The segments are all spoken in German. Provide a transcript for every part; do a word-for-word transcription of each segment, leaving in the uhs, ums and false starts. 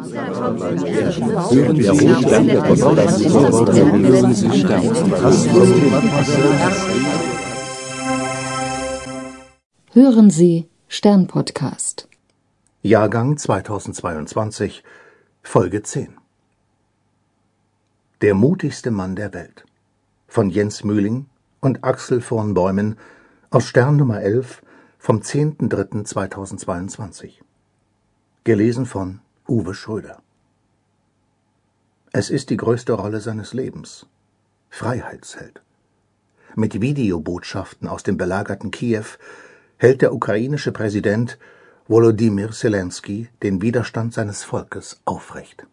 Hören Sie Stern-Podcast. Jahrgang zweitausendzweiundzwanzig, Folge zehn. Der mutigste Mann der Welt von Jens Mühling und Axel von Bäumen aus Stern Nummer elf vom zehnten dritten zweitausendzweiundzwanzig. Gelesen von Uwe Schröder. Es ist die größte Rolle seines Lebens. Freiheitsheld. Mit Videobotschaften aus dem belagerten Kiew hält der ukrainische Präsident Volodymyr Zelensky den Widerstand seines Volkes aufrecht.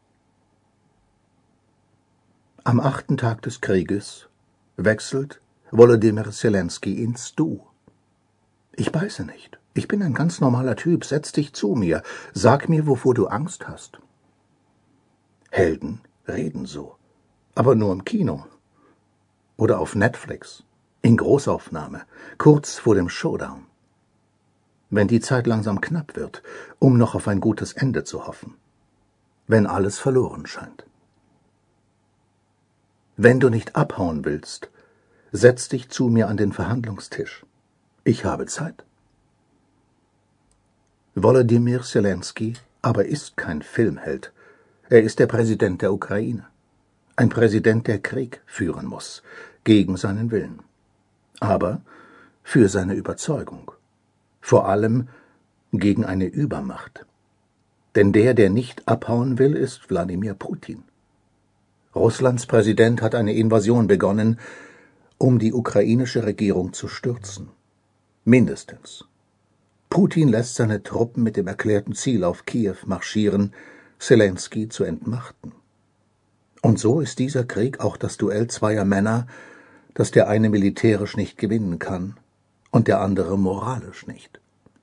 Am achten Tag des Krieges wechselt Volodymyr Zelensky ins Du. Ich beiße nicht. Ich bin ein ganz normaler Typ. Setz dich zu mir. Sag mir, wovor du Angst hast. Helden reden so. Aber nur im Kino. Oder auf Netflix. In Großaufnahme. Kurz vor dem Showdown. Wenn die Zeit langsam knapp wird, um noch auf ein gutes Ende zu hoffen. Wenn alles verloren scheint. Wenn du nicht abhauen willst, setz dich zu mir an den Verhandlungstisch. Ich habe Zeit. Volodymyr Zelensky aber ist kein Filmheld. Er ist der Präsident der Ukraine. Ein Präsident, der Krieg führen muss, gegen seinen Willen. Aber für seine Überzeugung. Vor allem gegen eine Übermacht. Denn der, der nicht abhauen will, ist Wladimir Putin. Russlands Präsident hat eine Invasion begonnen, um die ukrainische Regierung zu stürzen. Mindestens. Putin lässt seine Truppen mit dem erklärten Ziel auf Kiew marschieren, Zelensky zu entmachten. Und so ist dieser Krieg auch das Duell zweier Männer, das der eine militärisch nicht gewinnen kann und der andere moralisch nicht.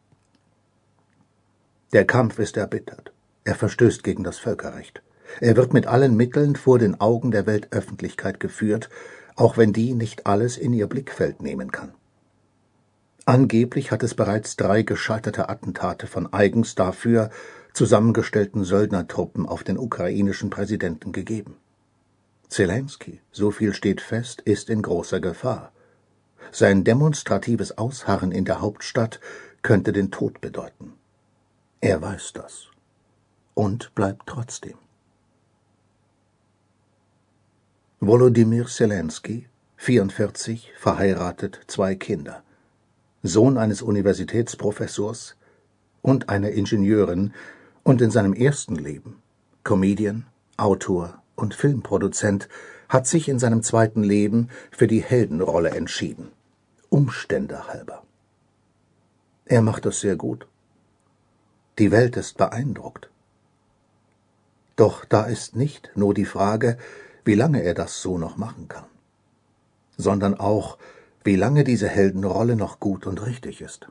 Der Kampf ist erbittert. Er verstößt gegen das Völkerrecht. Er wird mit allen Mitteln vor den Augen der Weltöffentlichkeit geführt, auch wenn die nicht alles in ihr Blickfeld nehmen kann. Angeblich hat es bereits drei gescheiterte Attentate von eigens dafür zusammengestellten Söldnertruppen auf den ukrainischen Präsidenten gegeben. Zelensky, so viel steht fest, ist in großer Gefahr. Sein demonstratives Ausharren in der Hauptstadt könnte den Tod bedeuten. Er weiß das und bleibt trotzdem. Volodymyr Zelensky, vierundvierzig, verheiratet, zwei Kinder. Sohn eines Universitätsprofessors und einer Ingenieurin und in seinem ersten Leben Comedian, Autor und Filmproduzent, hat sich in seinem zweiten Leben für die Heldenrolle entschieden, Umstände halber. Er macht es sehr gut. Die Welt ist beeindruckt. Doch da ist nicht nur die Frage, wie lange er das so noch machen kann, sondern auch, wie lange diese Heldenrolle noch gut und richtig ist.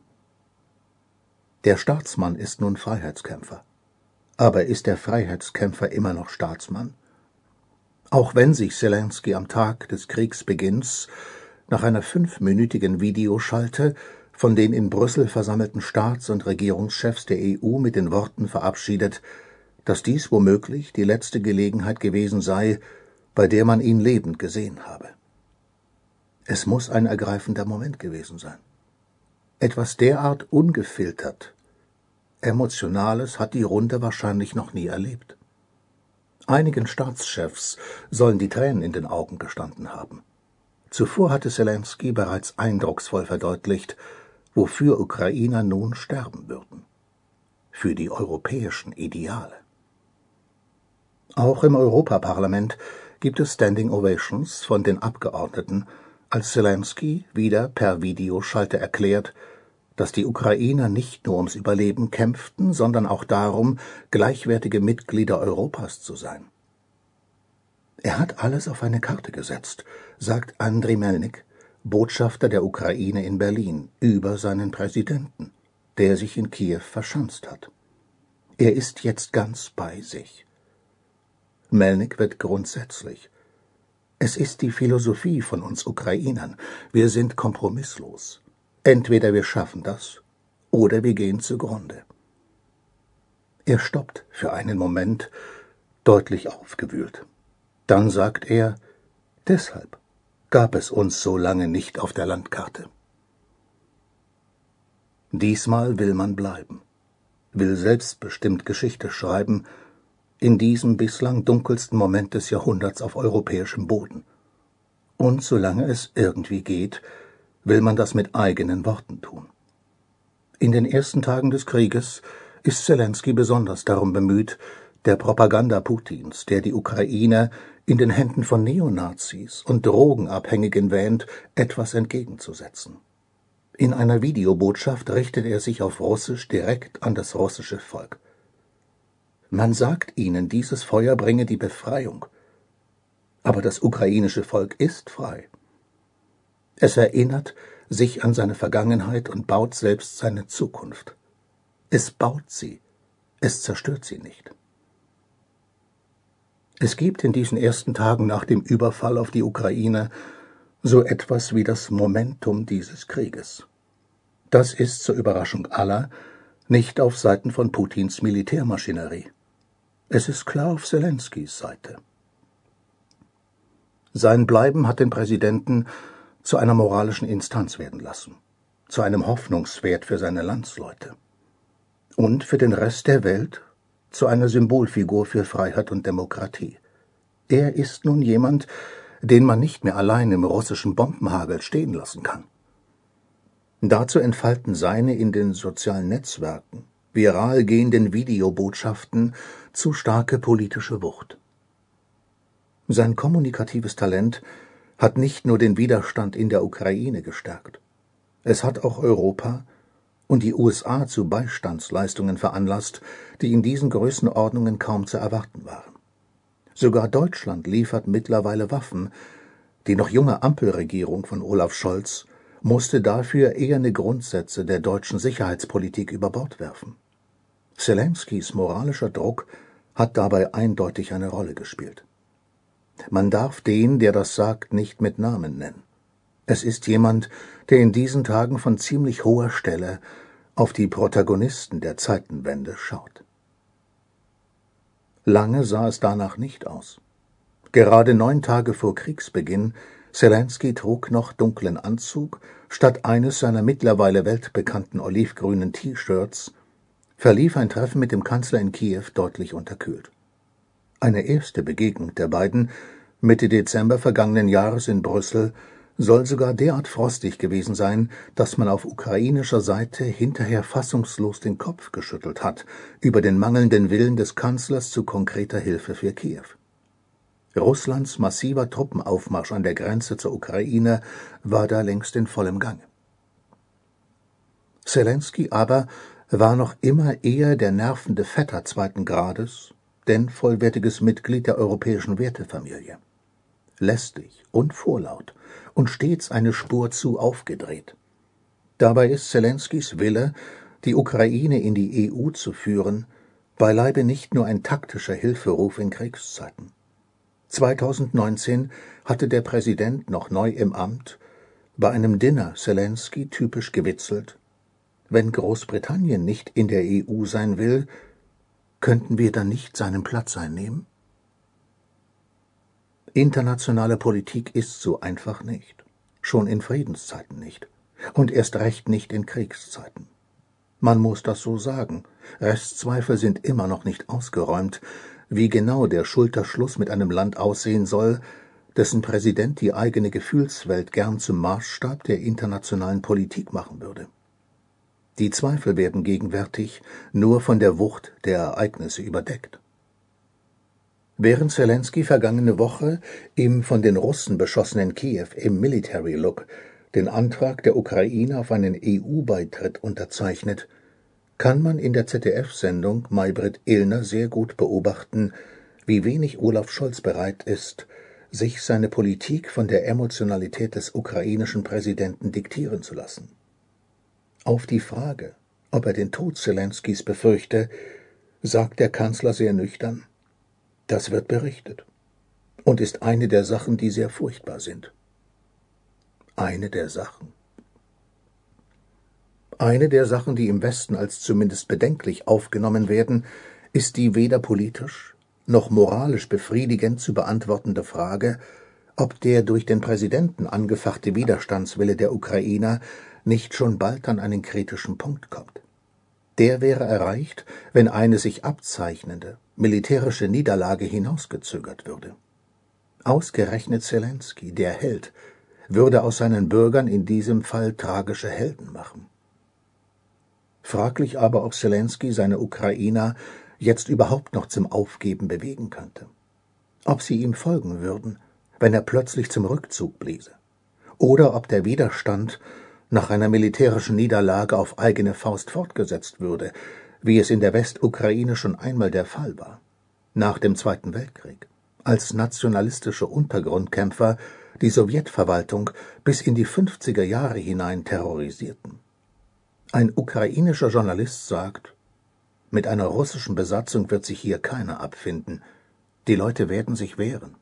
Der Staatsmann ist nun Freiheitskämpfer. Aber ist der Freiheitskämpfer immer noch Staatsmann? Auch wenn sich Zelensky am Tag des Kriegsbeginns nach einer fünfminütigen Videoschalte von den in Brüssel versammelten Staats- und Regierungschefs der E U mit den Worten verabschiedet, dass dies womöglich die letzte Gelegenheit gewesen sei, bei der man ihn lebend gesehen habe. Es muss ein ergreifender Moment gewesen sein. Etwas derart ungefiltert, Emotionales hat die Runde wahrscheinlich noch nie erlebt. Einigen Staatschefs sollen die Tränen in den Augen gestanden haben. Zuvor hatte Zelensky bereits eindrucksvoll verdeutlicht, wofür Ukrainer nun sterben würden. Für die europäischen Ideale. Auch im Europaparlament gibt es Standing Ovations von den Abgeordneten, als Zelensky wieder per Videoschalte erklärt, dass die Ukrainer nicht nur ums Überleben kämpften, sondern auch darum, gleichwertige Mitglieder Europas zu sein. Er hat alles auf eine Karte gesetzt, sagt Andriy Melnik, Botschafter der Ukraine in Berlin, über seinen Präsidenten, der sich in Kiew verschanzt hat. Er ist jetzt ganz bei sich. Melnik wird grundsätzlich. Es ist die Philosophie von uns Ukrainern. Wir sind kompromisslos. Entweder wir schaffen das, oder wir gehen zugrunde. Er stoppt für einen Moment, deutlich aufgewühlt. Dann sagt er, deshalb gab es uns so lange nicht auf der Landkarte. Diesmal will man bleiben, will selbstbestimmt Geschichte schreiben, in diesem bislang dunkelsten Moment des Jahrhunderts auf europäischem Boden. Und solange es irgendwie geht, will man das mit eigenen Worten tun. In den ersten Tagen des Krieges ist Selenskyj besonders darum bemüht, der Propaganda Putins, der die Ukraine in den Händen von Neonazis und Drogenabhängigen wähnt, etwas entgegenzusetzen. In einer Videobotschaft richtet er sich auf Russisch direkt an das russische Volk. Man sagt ihnen, dieses Feuer bringe die Befreiung. Aber das ukrainische Volk ist frei. Es erinnert sich an seine Vergangenheit und baut selbst seine Zukunft. Es baut sie, es zerstört sie nicht. Es gibt in diesen ersten Tagen nach dem Überfall auf die Ukraine so etwas wie das Momentum dieses Krieges. Das ist zur Überraschung aller nicht auf Seiten von Putins Militärmaschinerie. Es ist klar auf Selenskys Seite. Sein Bleiben hat den Präsidenten zu einer moralischen Instanz werden lassen, zu einem Hoffnungswert für seine Landsleute und für den Rest der Welt zu einer Symbolfigur für Freiheit und Demokratie. Er ist nun jemand, den man nicht mehr allein im russischen Bombenhagel stehen lassen kann. Dazu entfalten seine in den sozialen Netzwerken viral gehenden Videobotschaften zu starke politische Wucht. Sein kommunikatives Talent hat nicht nur den Widerstand in der Ukraine gestärkt. Es hat auch Europa und die U S A zu Beistandsleistungen veranlasst, die in diesen Größenordnungen kaum zu erwarten waren. Sogar Deutschland liefert mittlerweile Waffen. Die noch junge Ampelregierung von Olaf Scholz musste dafür eherne Grundsätze der deutschen Sicherheitspolitik über Bord werfen. Selenskys moralischer Druck hat dabei eindeutig eine Rolle gespielt. Man darf den, der das sagt, nicht mit Namen nennen. Es ist jemand, der in diesen Tagen von ziemlich hoher Stelle auf die Protagonisten der Zeitenwende schaut. Lange sah es danach nicht aus. Gerade neun Tage vor Kriegsbeginn, Selenskyj trug noch dunklen Anzug, statt eines seiner mittlerweile weltbekannten olivgrünen T-Shirts, verlief ein Treffen mit dem Kanzler in Kiew deutlich unterkühlt. Eine erste Begegnung der beiden, Mitte Dezember vergangenen Jahres in Brüssel, soll sogar derart frostig gewesen sein, dass man auf ukrainischer Seite hinterher fassungslos den Kopf geschüttelt hat über den mangelnden Willen des Kanzlers zu konkreter Hilfe für Kiew. Russlands massiver Truppenaufmarsch an der Grenze zur Ukraine war da längst in vollem Gange. Selenskyj aber war noch immer eher der nervende Vetter zweiten Grades, denn vollwertiges Mitglied der europäischen Wertefamilie. Lästig und vorlaut und stets eine Spur zu aufgedreht. Dabei ist Selenskys Wille, die Ukraine in die E U zu führen, beileibe nicht nur ein taktischer Hilferuf in Kriegszeiten. zweitausendneunzehn hatte der Präsident noch neu im Amt bei einem Dinner Selenskyj typisch gewitzelt: Wenn Großbritannien nicht in der E U sein will, könnten wir dann nicht seinen Platz einnehmen? Internationale Politik ist so einfach nicht, schon in Friedenszeiten nicht und erst recht nicht in Kriegszeiten. Man muss das so sagen, Restzweifel sind immer noch nicht ausgeräumt, wie genau der Schulterschluss mit einem Land aussehen soll, dessen Präsident die eigene Gefühlswelt gern zum Maßstab der internationalen Politik machen würde. Die Zweifel werden gegenwärtig nur von der Wucht der Ereignisse überdeckt. Während Selenskyj vergangene Woche im von den Russen beschossenen Kiew im Military Look den Antrag der Ukraine auf einen E U-Beitritt unterzeichnet, kann man in der Z D F-Sendung Maybrit Illner sehr gut beobachten, wie wenig Olaf Scholz bereit ist, sich seine Politik von der Emotionalität des ukrainischen Präsidenten diktieren zu lassen. Auf die Frage, ob er den Tod Selenskys befürchte, sagt der Kanzler sehr nüchtern: Das wird berichtet und ist eine der Sachen, die sehr furchtbar sind. Eine der Sachen. Eine der Sachen, die im Westen als zumindest bedenklich aufgenommen werden, ist die weder politisch noch moralisch befriedigend zu beantwortende Frage, ob der durch den Präsidenten angefachte Widerstandswille der Ukrainer nicht schon bald an einen kritischen Punkt kommt. Der wäre erreicht, wenn eine sich abzeichnende militärische Niederlage hinausgezögert würde. Ausgerechnet Selenskyj, der Held, würde aus seinen Bürgern in diesem Fall tragische Helden machen. Fraglich aber, ob Selenskyj seine Ukrainer jetzt überhaupt noch zum Aufgeben bewegen könnte. Ob sie ihm folgen würden, wenn er plötzlich zum Rückzug bliese. Oder ob der Widerstand nach einer militärischen Niederlage auf eigene Faust fortgesetzt würde, wie es in der Westukraine schon einmal der Fall war, nach dem Zweiten Weltkrieg, als nationalistische Untergrundkämpfer die Sowjetverwaltung bis in die fünfziger Jahre hinein terrorisierten. Ein ukrainischer Journalist sagt, mit einer russischen Besatzung wird sich hier keiner abfinden, die Leute werden sich wehren.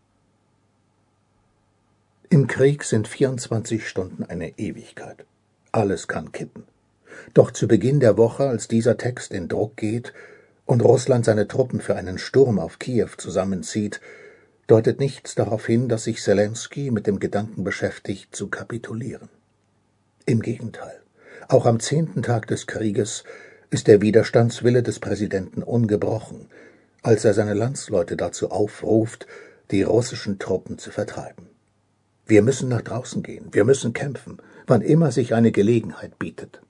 Im Krieg sind vierundzwanzig Stunden eine Ewigkeit. Alles kann kippen. Doch zu Beginn der Woche, als dieser Text in Druck geht und Russland seine Truppen für einen Sturm auf Kiew zusammenzieht, deutet nichts darauf hin, dass sich Selenskyj mit dem Gedanken beschäftigt, zu kapitulieren. Im Gegenteil, auch am zehnten Tag des Krieges ist der Widerstandswille des Präsidenten ungebrochen, als er seine Landsleute dazu aufruft, die russischen Truppen zu vertreiben. Wir müssen nach draußen gehen, wir müssen kämpfen, wann immer sich eine Gelegenheit bietet.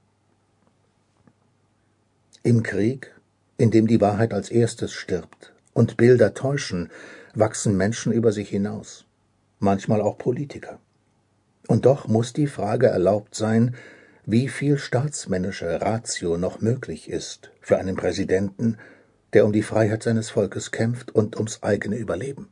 Im Krieg, in dem die Wahrheit als erstes stirbt und Bilder täuschen, wachsen Menschen über sich hinaus, manchmal auch Politiker. Und doch muss die Frage erlaubt sein, wie viel staatsmännische Ratio noch möglich ist für einen Präsidenten, der um die Freiheit seines Volkes kämpft und ums eigene Überleben.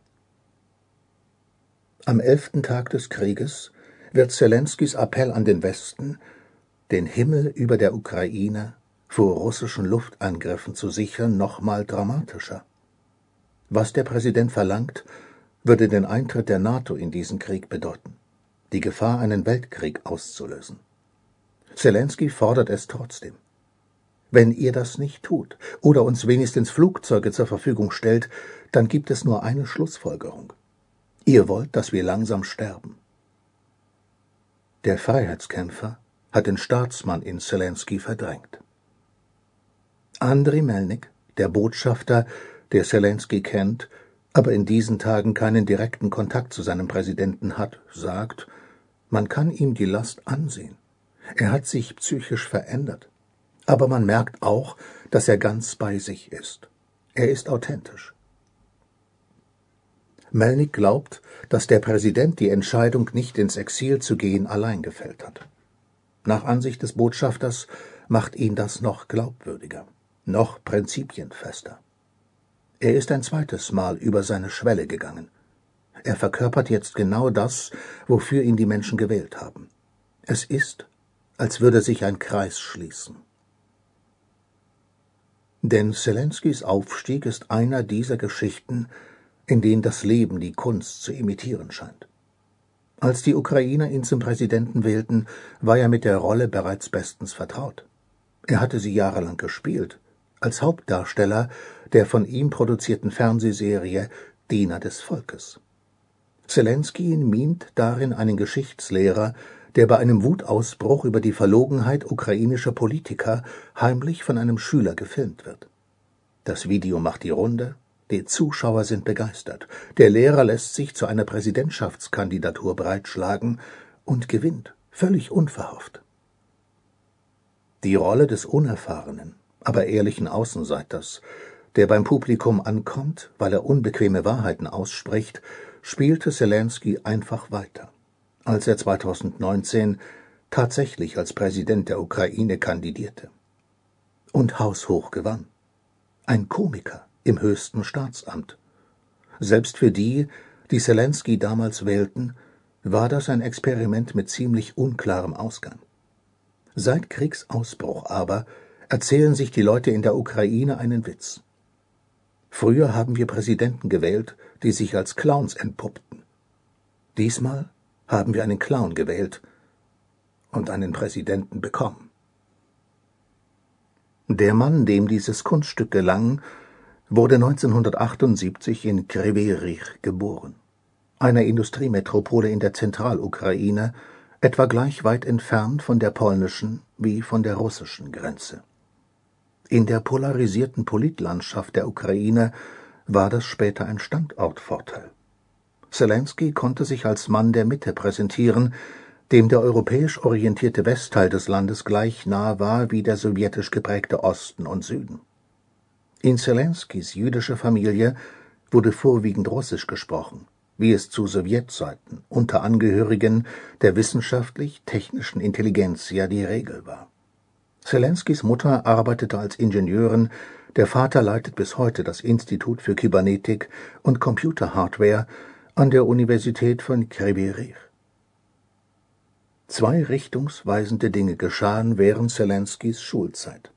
Am elften Tag des Krieges wird Selenskyjs Appell an den Westen, den Himmel über der Ukraine vor russischen Luftangriffen zu sichern, nochmal dramatischer. Was der Präsident verlangt, würde den Eintritt der NATO in diesen Krieg bedeuten, die Gefahr, einen Weltkrieg auszulösen. Selenskyj fordert es trotzdem. Wenn ihr das nicht tut oder uns wenigstens Flugzeuge zur Verfügung stellt, dann gibt es nur eine Schlussfolgerung. Ihr wollt, dass wir langsam sterben. Der Freiheitskämpfer hat den Staatsmann in Selenskyj verdrängt. Andriy Melnik, der Botschafter, der Selenskyj kennt, aber in diesen Tagen keinen direkten Kontakt zu seinem Präsidenten hat, sagt, man kann ihm die Last ansehen. Er hat sich psychisch verändert. Aber man merkt auch, dass er ganz bei sich ist. Er ist authentisch. Melnik glaubt, dass der Präsident die Entscheidung, nicht ins Exil zu gehen, allein gefällt hat. Nach Ansicht des Botschafters macht ihn das noch glaubwürdiger, noch prinzipienfester. Er ist ein zweites Mal über seine Schwelle gegangen. Er verkörpert jetzt genau das, wofür ihn die Menschen gewählt haben. Es ist, als würde sich ein Kreis schließen. Denn Selenskyjs Aufstieg ist einer dieser Geschichten, in denen das Leben die Kunst zu imitieren scheint. Als die Ukrainer ihn zum Präsidenten wählten, war er mit der Rolle bereits bestens vertraut. Er hatte sie jahrelang gespielt, als Hauptdarsteller der von ihm produzierten Fernsehserie Diener des Volkes. Selenskyj mimt darin einen Geschichtslehrer, der bei einem Wutausbruch über die Verlogenheit ukrainischer Politiker heimlich von einem Schüler gefilmt wird. Das Video macht die Runde, die Zuschauer sind begeistert, der Lehrer lässt sich zu einer Präsidentschaftskandidatur breitschlagen und gewinnt, völlig unverhofft. Die Rolle des unerfahrenen, aber ehrlichen Außenseiters, der beim Publikum ankommt, weil er unbequeme Wahrheiten ausspricht, spielte Selenskyj einfach weiter, als er zweitausendneunzehn tatsächlich als Präsident der Ukraine kandidierte. Und haushoch gewann. Ein Komiker im höchsten Staatsamt. Selbst für die, die Selenskyj damals wählten, war das ein Experiment mit ziemlich unklarem Ausgang. Seit Kriegsausbruch aber erzählen sich die Leute in der Ukraine einen Witz. Früher haben wir Präsidenten gewählt, die sich als Clowns entpuppten. Diesmal haben wir einen Clown gewählt und einen Präsidenten bekommen. Der Mann, dem dieses Kunststück gelang, wurde neunzehnhundertachtundsiebzig in Kryvyi Rih geboren, einer Industriemetropole in der Zentralukraine, etwa gleich weit entfernt von der polnischen wie von der russischen Grenze. In der polarisierten Politlandschaft der Ukraine war das später ein Standortvorteil. Zelenskyj konnte sich als Mann der Mitte präsentieren, dem der europäisch orientierte Westteil des Landes gleich nah war wie der sowjetisch geprägte Osten und Süden. In Zelenskys jüdischer Familie wurde vorwiegend Russisch gesprochen, wie es zu Sowjetzeiten unter Angehörigen der wissenschaftlich-technischen Intelligenzia die Regel war. Zelenskys Mutter arbeitete als Ingenieurin, der Vater leitet bis heute das Institut für Kybernetik und Computerhardware an der Universität von Kryvyi Rih. Zwei richtungsweisende Dinge geschahen während Zelenskys Schulzeit.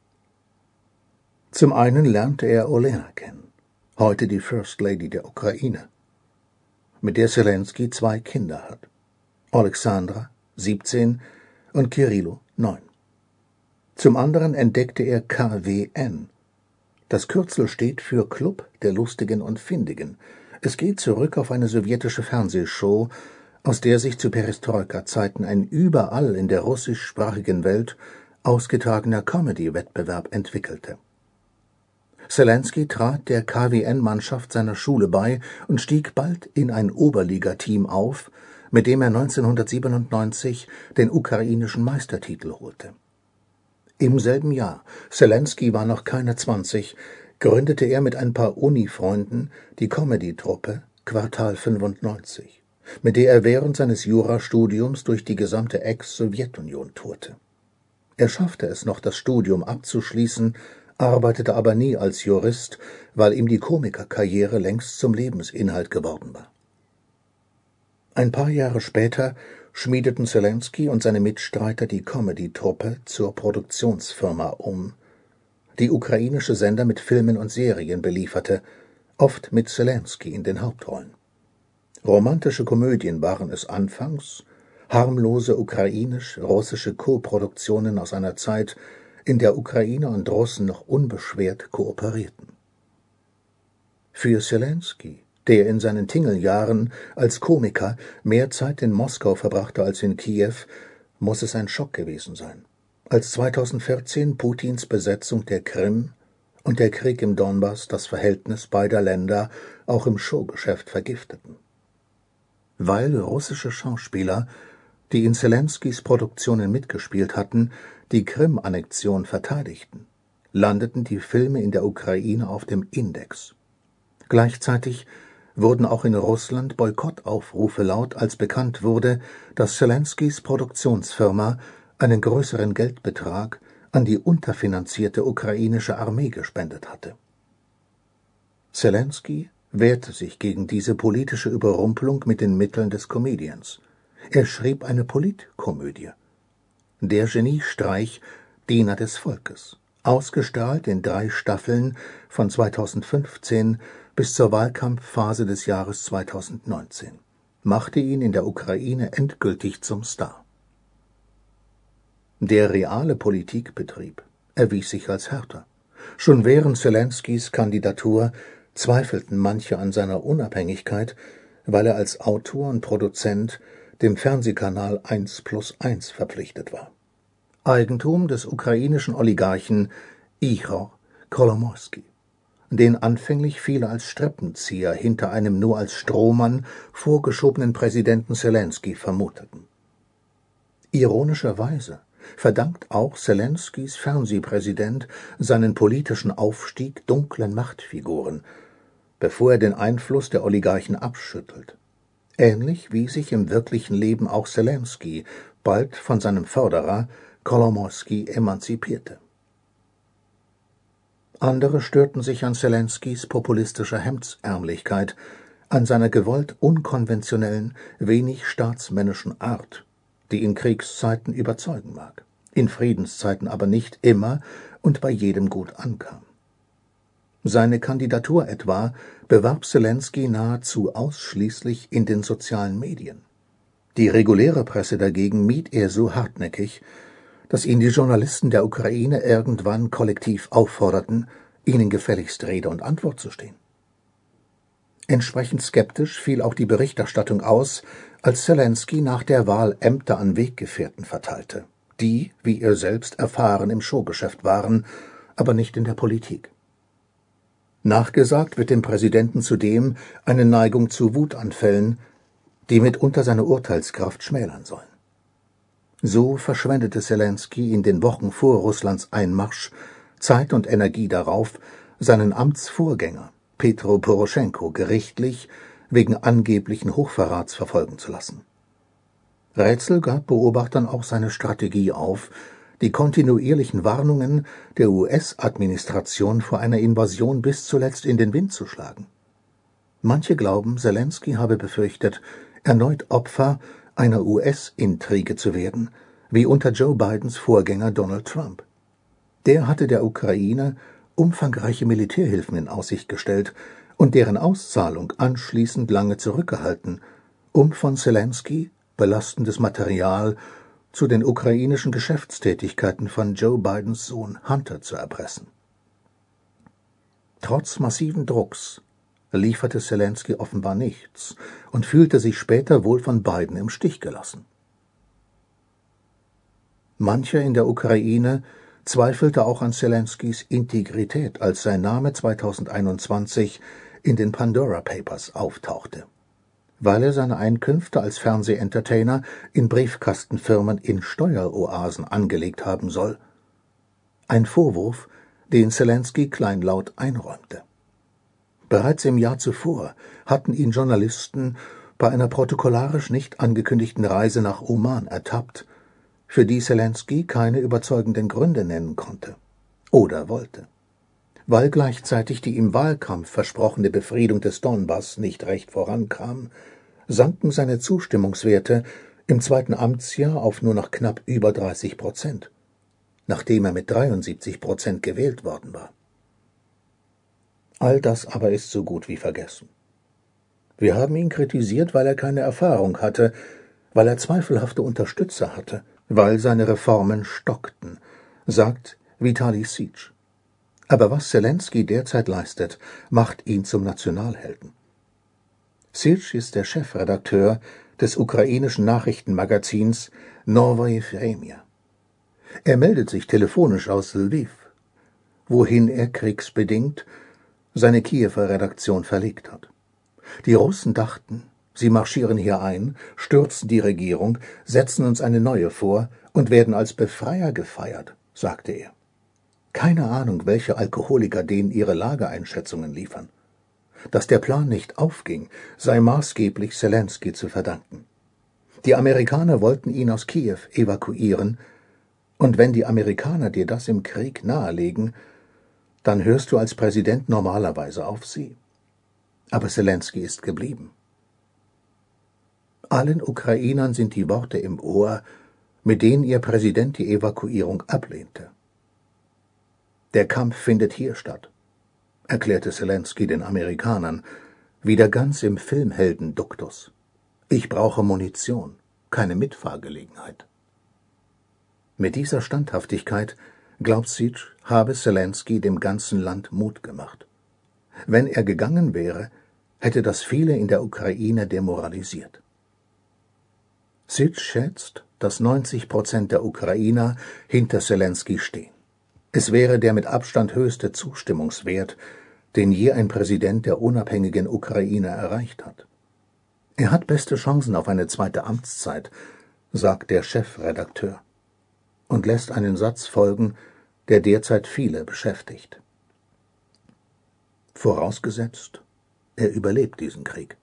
Zum einen lernte er Olena kennen, heute die First Lady der Ukraine, mit der Zelenskyj zwei Kinder hat, Alexandra, siebzehn, und Kyrylo, neun. Zum anderen entdeckte er K W N. Das Kürzel steht für Club der Lustigen und Findigen. Es geht zurück auf eine sowjetische Fernsehshow, aus der sich zu Perestroika-Zeiten ein überall in der russischsprachigen Welt ausgetragener Comedy-Wettbewerb entwickelte. Zelenskyj trat der K W N-Mannschaft seiner Schule bei und stieg bald in ein Oberligateam auf, mit dem er neunzehnhundertsiebenundneunzig den ukrainischen Meistertitel holte. Im selben Jahr, Zelenskyj war noch keine zwanzig, gründete er mit ein paar Uni-Freunden die Comedy-Truppe Quartal fünfundneunzig, mit der er während seines Jurastudiums durch die gesamte Ex-Sowjetunion tourte. Er schaffte es noch, das Studium abzuschließen, arbeitete aber nie als Jurist, weil ihm die Komikerkarriere längst zum Lebensinhalt geworden war. Ein paar Jahre später schmiedeten Zelenskyj und seine Mitstreiter die Comedy-Truppe zur Produktionsfirma um, die ukrainische Sender mit Filmen und Serien belieferte, oft mit Zelenskyj in den Hauptrollen. Romantische Komödien waren es anfangs, harmlose ukrainisch-russische Co-Produktionen aus einer Zeit, in der Ukrainer und Russen noch unbeschwert kooperierten. Für Zelenskyj, der in seinen Tingeljahren als Komiker mehr Zeit in Moskau verbrachte als in Kiew, muss es ein Schock gewesen sein, als zweitausendvierzehn Putins Besetzung der Krim und der Krieg im Donbass das Verhältnis beider Länder auch im Showgeschäft vergifteten. Weil russische Schauspieler, die in Zelenskys Produktionen mitgespielt hatten, die Krim-Annexion verteidigten, landeten die Filme in der Ukraine auf dem Index. Gleichzeitig wurden auch in Russland Boykottaufrufe laut, als bekannt wurde, dass Zelenskys Produktionsfirma einen größeren Geldbetrag an die unterfinanzierte ukrainische Armee gespendet hatte. Zelenskyj wehrte sich gegen diese politische Überrumpelung mit den Mitteln des Comedians. Er schrieb eine Politkomödie. Der Geniestreich Diener des Volkes, ausgestrahlt in drei Staffeln von zweitausendfünfzehn bis zur Wahlkampfphase des Jahres zweitausendneunzehn, machte ihn in der Ukraine endgültig zum Star. Der reale Politikbetrieb erwies sich als härter. Schon während Zelenskys Kandidatur zweifelten manche an seiner Unabhängigkeit, weil er als Autor und Produzent dem Fernsehkanal eins plus eins verpflichtet war. Eigentum des ukrainischen Oligarchen Ihor Kolomoisky, den anfänglich viele als Strippenzieher hinter einem nur als Strohmann vorgeschobenen Präsidenten Zelenskyj vermuteten. Ironischerweise verdankt auch Zelenskys Fernsehpräsident seinen politischen Aufstieg dunklen Machtfiguren, bevor er den Einfluss der Oligarchen abschüttelt. Ähnlich wie sich im wirklichen Leben auch Zelenskyj bald von seinem Förderer Kolomoisky emanzipierte. Andere störten sich an Zelenskys populistischer Hemdsärmlichkeit, an seiner gewollt unkonventionellen, wenig staatsmännischen Art, die in Kriegszeiten überzeugen mag, in Friedenszeiten aber nicht immer und bei jedem gut ankam. Seine Kandidatur etwa bewarb Zelenskyj nahezu ausschließlich in den sozialen Medien. Die reguläre Presse dagegen mied er so hartnäckig, dass ihn die Journalisten der Ukraine irgendwann kollektiv aufforderten, ihnen gefälligst Rede und Antwort zu stehen. Entsprechend skeptisch fiel auch die Berichterstattung aus, als Zelensky nach der Wahl Ämter an Weggefährten verteilte, die, wie er selbst, erfahren im Showgeschäft waren, aber nicht in der Politik. Nachgesagt wird dem Präsidenten zudem eine Neigung zu Wutanfällen, die mitunter seine Urteilskraft schmälern sollen. So verschwendete Zelensky in den Wochen vor Russlands Einmarsch Zeit und Energie darauf, seinen Amtsvorgänger Petro Poroschenko gerichtlich wegen angeblichen Hochverrats verfolgen zu lassen. Rätsel gab Beobachtern auch seine Strategie auf, die kontinuierlichen Warnungen der U S-Administration vor einer Invasion bis zuletzt in den Wind zu schlagen. Manche glauben, Zelensky habe befürchtet, erneut Opfer einer U S-Intrige zu werden, wie unter Joe Bidens Vorgänger Donald Trump. Der hatte der Ukraine umfangreiche Militärhilfen in Aussicht gestellt und deren Auszahlung anschließend lange zurückgehalten, um von Zelensky belastendes Material zu den ukrainischen Geschäftstätigkeiten von Joe Bidens Sohn Hunter zu erpressen. Trotz massiven Drucks lieferte Zelensky offenbar nichts und fühlte sich später wohl von Biden im Stich gelassen. Mancher in der Ukraine zweifelte auch an Zelenskys Integrität, als sein Name zweitausendeinundzwanzig in den Pandora Papers auftauchte, weil er seine Einkünfte als Fernsehentertainer in Briefkastenfirmen in Steueroasen angelegt haben soll. Ein Vorwurf, den Zelensky kleinlaut einräumte. Bereits im Jahr zuvor hatten ihn Journalisten bei einer protokollarisch nicht angekündigten Reise nach Oman ertappt, für die Zelensky keine überzeugenden Gründe nennen konnte oder wollte. Weil gleichzeitig die im Wahlkampf versprochene Befriedung des Donbass nicht recht vorankam, sanken seine Zustimmungswerte im zweiten Amtsjahr auf nur noch knapp über dreißig Prozent, nachdem er mit dreiundsiebzig Prozent gewählt worden war. All das aber ist so gut wie vergessen. Wir haben ihn kritisiert, weil er keine Erfahrung hatte, weil er zweifelhafte Unterstützer hatte, weil seine Reformen stockten, sagt Vitali Sitsch. Aber was Zelensky derzeit leistet, macht ihn zum Nationalhelden. Sitsch ist der Chefredakteur des ukrainischen Nachrichtenmagazins Novoye Vremya. Er meldet sich telefonisch aus Lviv, wohin er kriegsbedingt seine Kiewer Redaktion verlegt hat. Die Russen dachten, sie marschieren hier ein, stürzen die Regierung, setzen uns eine neue vor und werden als Befreier gefeiert, sagte er. Keine Ahnung, welche Alkoholiker denen ihre Lageeinschätzungen liefern. Dass der Plan nicht aufging, sei maßgeblich Zelensky zu verdanken. Die Amerikaner wollten ihn aus Kiew evakuieren, und wenn die Amerikaner dir das im Krieg nahelegen, dann hörst du als Präsident normalerweise auf sie. Aber Zelensky ist geblieben. Allen Ukrainern sind die Worte im Ohr, mit denen ihr Präsident die Evakuierung ablehnte. Der Kampf findet hier statt, erklärte Zelensky den Amerikanern, wieder ganz im Filmhelden-Duktus. Ich brauche Munition, keine Mitfahrgelegenheit. Mit dieser Standhaftigkeit, glaubt Sitsch, habe Zelensky dem ganzen Land Mut gemacht. Wenn er gegangen wäre, hätte das viele in der Ukraine demoralisiert. Sitsch schätzt, dass neunzig Prozent der Ukrainer hinter Zelensky stehen. Es wäre der mit Abstand höchste Zustimmungswert, den je ein Präsident der unabhängigen Ukraine erreicht hat. Er hat beste Chancen auf eine zweite Amtszeit, sagt der Chefredakteur, und lässt einen Satz folgen, der derzeit viele beschäftigt. Vorausgesetzt, er überlebt diesen Krieg.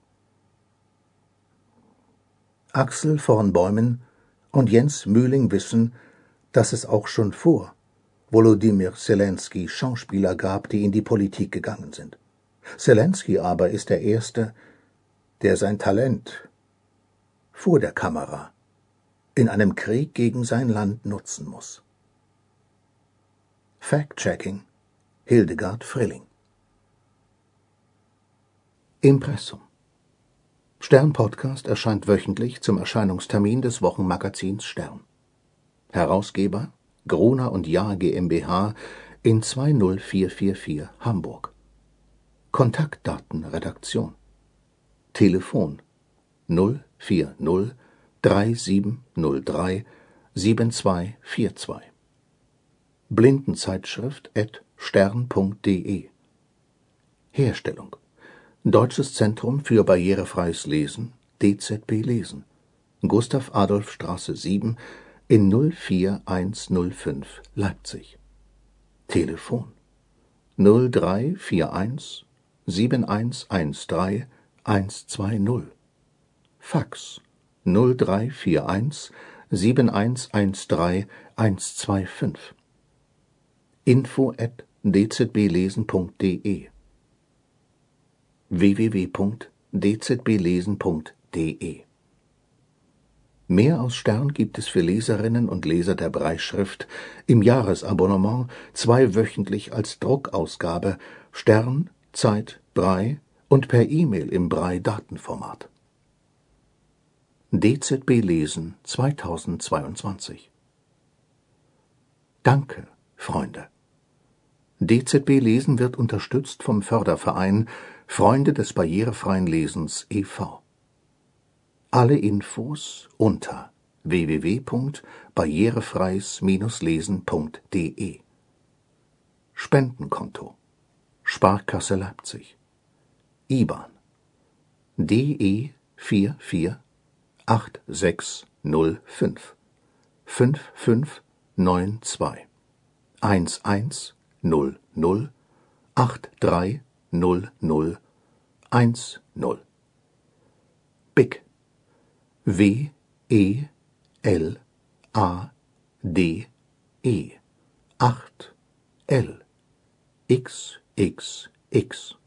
Axel von Bäumen und Jens Mühling wissen, dass es auch schon vor Volodymyr Zelensky Schauspieler gab, die in die Politik gegangen sind. Zelensky aber ist der Erste, der sein Talent vor der Kamera in einem Krieg gegen sein Land nutzen muss. Fact-Checking, Hildegard Frilling. Impressum. Stern-Podcast erscheint wöchentlich zum Erscheinungstermin des Wochenmagazins Stern. Herausgeber Gruner und Jahr GmbH in zwei null vier vier vier Hamburg. Kontaktdaten Redaktion. Telefon null vier null drei sieben null drei sieben zwei vier zwei. Blindenzeitschrift at stern punkt de. Herstellung Deutsches Zentrum für barrierefreies Lesen, D Z B Lesen, Gustav-Adolf-Straße sieben in null vier eins null fünf Leipzig. Telefon null drei vier eins sieben eins eins drei eins zwei null. Fax null drei vier eins sieben eins eins drei eins zwei fünf. Info at d z b lesen punkt de. w w w punkt d z b lesen punkt de. Mehr aus Stern gibt es für Leserinnen und Leser der Brailleschrift im Jahresabonnement zweiwöchentlich als Druckausgabe Stern, Zeit, Braille und per E-Mail im Braille-Datenformat. D Z B Lesen zweitausendzweiundzwanzig. Danke, Freunde. D Z B Lesen wird unterstützt vom Förderverein Freunde des barrierefreien Lesens e V Alle Infos unter w w w punkt barrierefreies lesen punkt de. Spendenkonto Sparkasse Leipzig. I B A N D E vier vier acht sechs null fünf fünf fünf neun zwei eins eins null null acht drei null null eins null. B I C W E L A D E acht L X X X